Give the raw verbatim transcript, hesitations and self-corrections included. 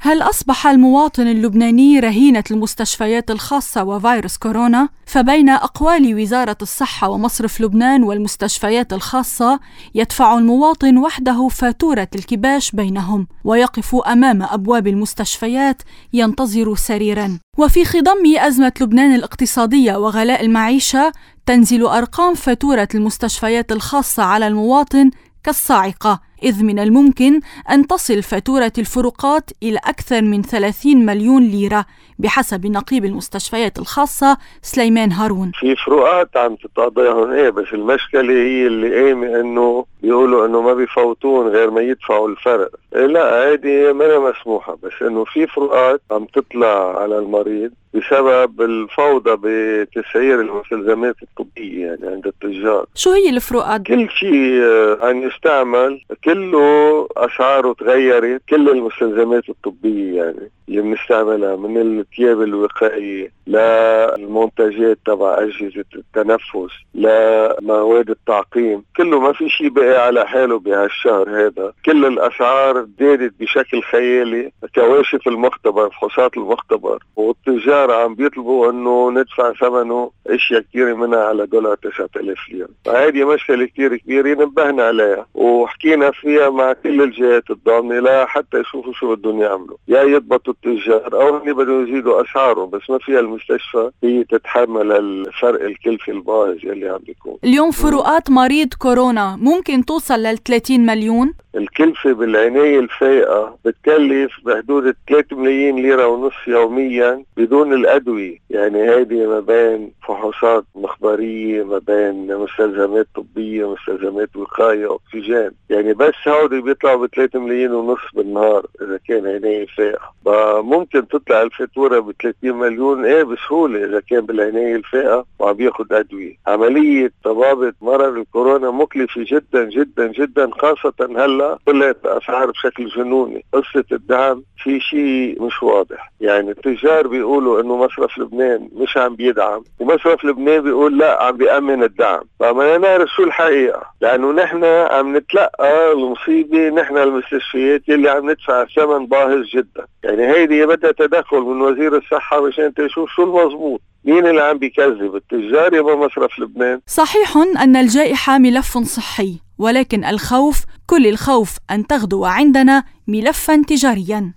هل أصبح المواطن اللبناني رهينة المستشفيات الخاصة وفيروس كورونا؟ فبين أقوال وزارة الصحة ومصرف لبنان والمستشفيات الخاصة يدفع المواطن وحده فاتورة الكباش بينهم، ويقف أمام أبواب المستشفيات ينتظر سريراً. وفي خضم أزمة لبنان الاقتصادية وغلاء المعيشة تنزل أرقام فاتورة المستشفيات الخاصة على المواطن كالصاعقة، إذ من الممكن أن تصل فاتورة الفروقات إلى أكثر من ثلاثين مليون ليرة بحسب نقيب المستشفيات الخاصة سليمان هارون. في فروقات عم تتقاضى هون ايه، بس المشكلة هي اللي قايمة انه بيقولوا انه ما بيفوتون غير ما يدفعوا الفرق. إيه لا، هذه ما مسموحة، بس انه في فروقات عم تطلع على المريض بسبب الفوضى بتسعير المستلزمات الطبية يعني عند التجار. شو هي الفروقات؟ كل شيء عم يستعمل كله أسعاره تغيرت، كل المستلزمات الطبية يعني اللي بنستعملها من الثياب الوقائية للمنتجات تبع أجهزة التنفس لمواد التعقيم، كله ما في شيء بقى على حاله بهالشهر هذا. كل الأسعار زادت بشكل خيالي، كواشف المختبر، فحوصات المختبر، والتجار عم بيطلبوا انه ندفع ثمنه اشياء كثيره منها على دولار تسعة آلاف ليرة. فهذه مشكله كثير كبيره نبهنا عليها وحكينا فيها مع كل الجهات الضامنه لا حتى يشوفوا شو بدهم يعملوا، يا يضبطوا التجار او هن بدهم يزيدوا اسعارهم، بس ما فيها المستشفى هي تتحمل الفرق الكلفي الباهظ اللي عم بيكون. اليوم فروقات مريض كورونا ممكن توصل لل ثلاثين مليون. الكلفة بالعناية الفائقة بتكلف بحدود ثلاثة ملايين ليرة ونص يوميا بدون الأدوية، يعني هذه ما بين فحوصات مخبرية، ما بين مستلزمات طبية، مستلزمات وقاية، أكسجين، يعني بس هودي بيطلعوا بثلاثة ملايين ونص بالنهار إذا كان عناية فائقة. فممكن تطلع الفاتورة بثلاثين مليون ايه بسهولة إذا كان بالعناية الفائقة وعم ياخد أدوية. عملية طبابة مرض الكورونا مكلفة جدا جدا جدا، خاصة هلا طلعت أسعار بشكل جنوني. قصة الدعم في شيء مش واضح، يعني التجار بيقولوا إنه مصرف لبنان مش عم بيدعم، ومصرف لبنان بيقول لا عم بيأمن الدعم. فما نعرف شو الحقيقة، لأنه نحن عم نتلقى المصيبة، نحن المستشفيات اللي عم ندفع ثمن باهظ جدا. يعني هيدي بدها تدخل من وزير الصحة عشان تشوف شو المضبوط، مين اللي عم بيكذب، التجار يا مصرف لبنان؟ صحيح أن الجائحة ملف صحي، ولكن الخوف كل الخوف أن تغدو عندنا ملفا تجاريا.